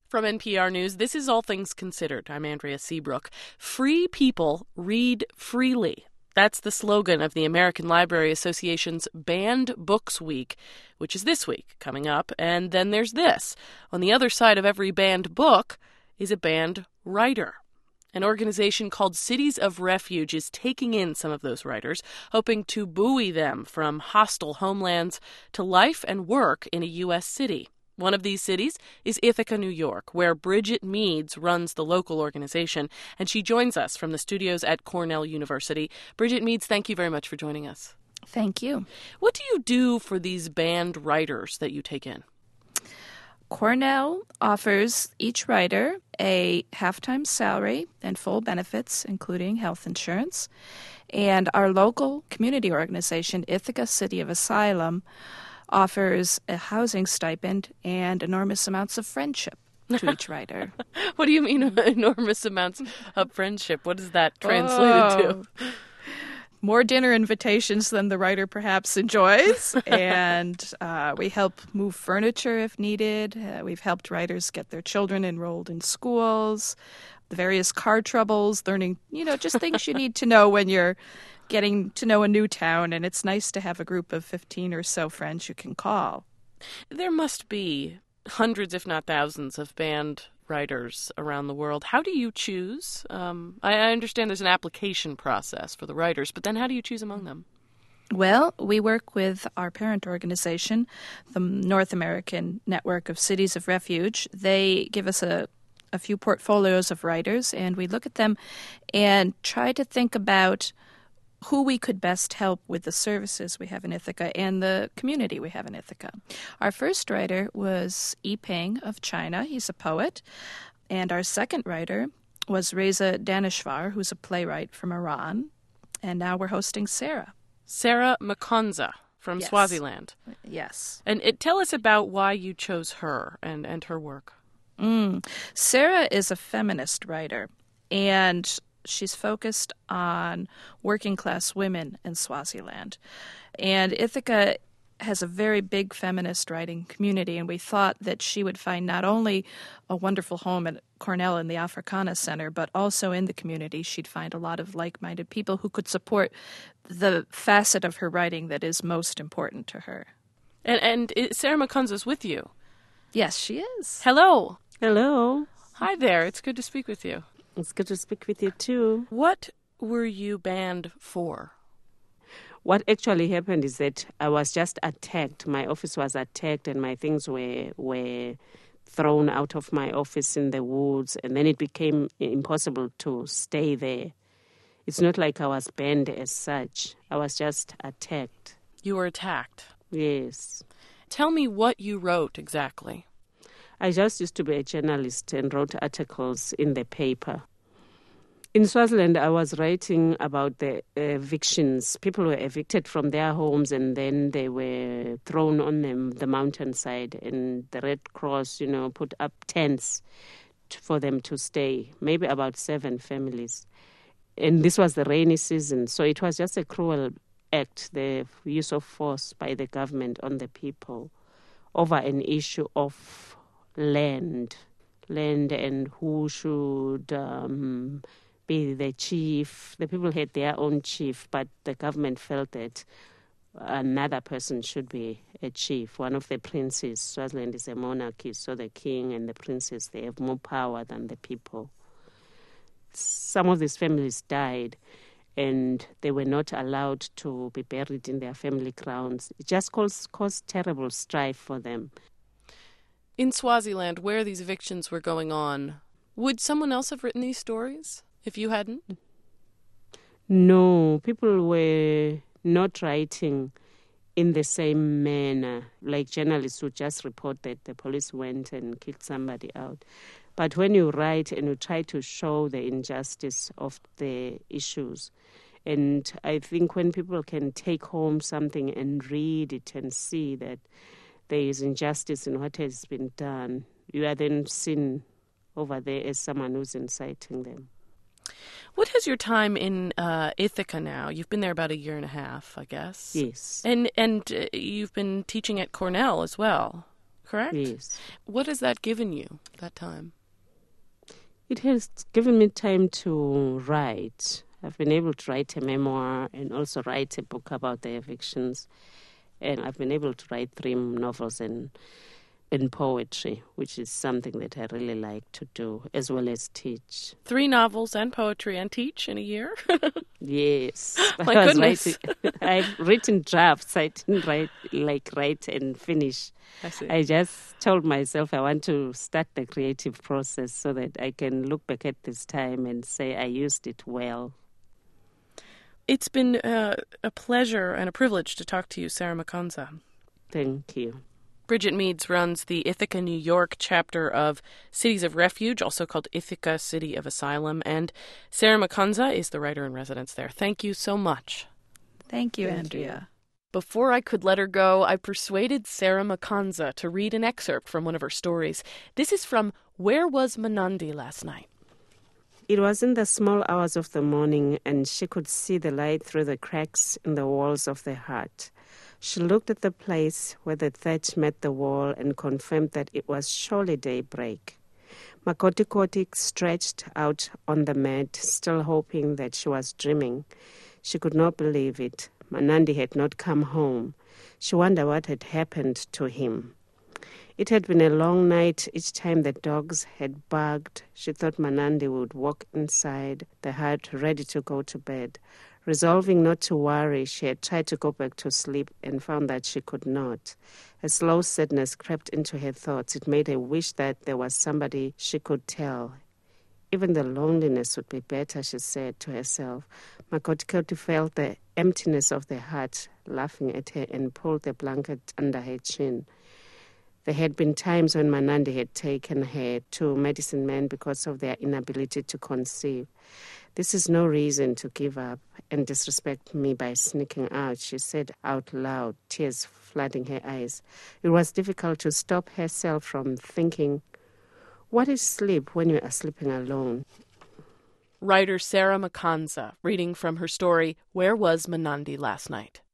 From NPR News, this is All Things Considered. I'm Andrea Seabrook. Free people read freely. That's the slogan of the American Library Association's Banned Books Week, which is this week coming up. And then there's this. On the other side of every banned book is a banned writer. An organization called Cities of Refuge is taking in some of those writers, hoping to buoy them from hostile homelands to life and work in a U.S. city. One of these cities is Ithaca, New York, where Bridget Meads runs the local organization, and she joins us from the studios at Cornell University. Bridget Meads, thank you very much for joining us. Thank you. What do you do for these banned writers that you take in? Cornell offers each writer a half-time salary and full benefits, including health insurance. And our local community organization, Ithaca City of Asylum, offers a housing stipend and enormous amounts of friendship to each writer. What do you mean enormous amounts of friendship? What is that translated to? More dinner invitations than the writer perhaps enjoys. And we help move furniture if needed. We've helped writers get their children enrolled in schools, the various car troubles, learning, just things you need to know when you're getting to know a new town, and it's nice to have a group of 15 or so friends you can call. There must be hundreds, if not thousands, of banned writers around the world. How do you choose? I understand there's an application process for the writers, but then how do you choose among them? Well, we work with our parent organization, the North American Network of Cities of Refuge. They give us a few portfolios of writers, and we look at them and try to think about who we could best help with the services we have in Ithaca and the community we have in Ithaca. Our first writer was Yi Peng of China. He's a poet. And our second writer was Reza Daneshvar, who's a playwright from Iran. And now we're hosting Sarah. Sarah Makonza from Swaziland. Yes. And tell us about why you chose her and her work. Sarah is a feminist writer, and she's focused on working-class women in Swaziland. And Ithaca has a very big feminist writing community, and we thought that she would find not only a wonderful home at Cornell in the Africana Center, but also in the community she'd find a lot of like-minded people who could support the facet of her writing that is most important to her. And Sarah Makonza's with you? Yes, she is. Hello. Hello. Hi there. It's good to speak with you. It's good to speak with you too. What were you banned for? What actually happened is that I was just attacked. My office was attacked and my things were thrown out of my office in the woods, and then it became impossible to stay there. It's not like I was banned as such. I was just attacked. You were attacked? Yes. Tell me what you wrote exactly. I just used to be a journalist and wrote articles in the paper. In Swaziland, I was writing about the evictions. People were evicted from their homes and then they were thrown on the mountainside, and the Red Cross, put up tents for them to stay, maybe about 7 families. And this was the rainy season, so it was just a cruel act, the use of force by the government on the people over an issue of land and who should be the chief. The people had their own chief, but the government felt that another person should be a chief, one of the princes. Swaziland is a monarchy, so the king and the princes, they have more power than the people. Some of these families died, and they were not allowed to be buried in their family grounds. It just caused terrible strife for them. In Swaziland, where these evictions were going on, would someone else have written these stories if you hadn't? No, people were not writing in the same manner, like journalists who just report that the police went and kicked somebody out. But when you write and you try to show the injustice of the issues, and I think when people can take home something and read it and see that there is injustice in what has been done, you are then seen over there as someone who's inciting them. What has your time in Ithaca now? You've been there about 1.5 years, I guess. Yes. And you've been teaching at Cornell as well. correct? Yes. What has that given you, that time? It has given me time to write. I've been able to write a memoir and also write a book about the evictions. And I've been able to write 3 novels and poetry, which is something that I really like to do, as well as teach. 3 novels and poetry and teach in a year? Yes. My goodness. I've written drafts. I didn't write and finish. I see. I just told myself I want to start the creative process so that I can look back at this time and say I used it well. It's been a pleasure and a privilege to talk to you, Sarah Makanza. Thank you. Bridget Meads runs the Ithaca, New York chapter of Cities of Refuge, also called Ithaca City of Asylum. And Sarah Makanza is the writer-in-residence there. Thank you so much. Thank you, Andrea. Before I could let her go, I persuaded Sarah Makanza to read an excerpt from one of her stories. This is from Where Was Manandi Last Night? It was in the small hours of the morning, and she could see the light through the cracks in the walls of the hut. She looked at the place where the thatch met the wall and confirmed that it was surely daybreak. Makoti stretched out on the mat, still hoping that she was dreaming. She could not believe it. Manandi had not come home. She wondered what had happened to him. It had been a long night. Each time the dogs had barked, she thought Manandi would walk inside the hut ready to go to bed. Resolving not to worry, she had tried to go back to sleep and found that she could not. A slow sadness crept into her thoughts. It made her wish that there was somebody she could tell. Even the loneliness would be better, she said to herself. Makoti felt the emptiness of the hut, laughing at her, and pulled the blanket under her chin. There had been times when Manandi had taken her to medicine men because of their inability to conceive. This is no reason to give up and disrespect me by sneaking out, she said out loud, tears flooding her eyes. It was difficult to stop herself from thinking, what is sleep when you are sleeping alone? Writer Sarah Makanza reading from her story, Where Was Manandi Last Night?